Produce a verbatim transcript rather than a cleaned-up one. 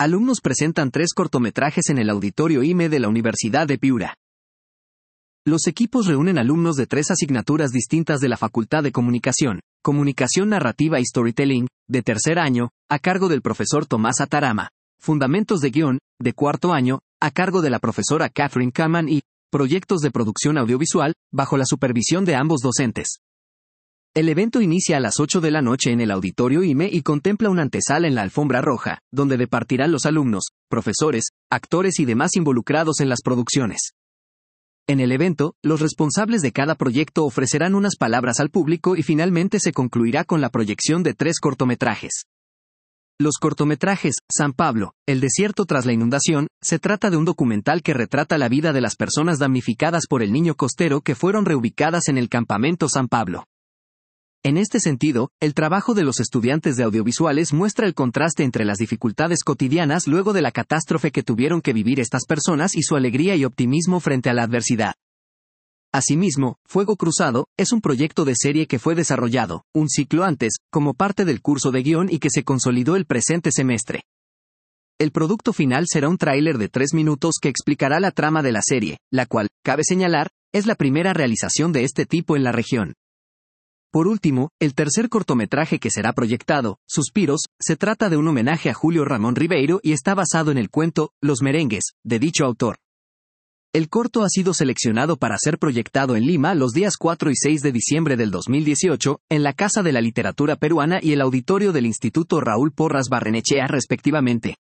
Alumnos presentan tres cortometrajes en el Auditorio I M E de la Universidad de Piura. Los equipos reúnen alumnos de tres asignaturas distintas de la Facultad de Comunicación, Comunicación Narrativa y Storytelling, de tercer año, a cargo del profesor Tomás Atarama, Fundamentos de Guión, de cuarto año, a cargo de la profesora Catherine Kaman y Proyectos de Producción Audiovisual, bajo la supervisión de ambos docentes. El evento inicia a las ocho de la noche en el Auditorio I M E y contempla una antesala en la alfombra roja, donde departirán los alumnos, profesores, actores y demás involucrados en las producciones. En el evento, los responsables de cada proyecto ofrecerán unas palabras al público y finalmente se concluirá con la proyección de tres cortometrajes. Los cortometrajes, San Pablo, El desierto tras la inundación, se trata de un documental que retrata la vida de las personas damnificadas por el niño costero que fueron reubicadas en el campamento San Pablo. En este sentido, el trabajo de los estudiantes de audiovisuales muestra el contraste entre las dificultades cotidianas luego de la catástrofe que tuvieron que vivir estas personas y su alegría y optimismo frente a la adversidad. Asimismo, Fuego Cruzado es un proyecto de serie que fue desarrollado, un ciclo antes, como parte del curso de guión y que se consolidó el presente semestre. El producto final será un tráiler de tres minutos que explicará la trama de la serie, la cual, cabe señalar, es la primera realización de este tipo en la región. Por último, el tercer cortometraje que será proyectado, Suspiros, se trata de un homenaje a Julio Ramón Ribeiro y está basado en el cuento, Los Merengues, de dicho autor. El corto ha sido seleccionado para ser proyectado en Lima los días cuatro y seis de diciembre del dos mil dieciocho, en la Casa de la Literatura Peruana y el auditorio del Instituto Raúl Porras Barrenechea respectivamente.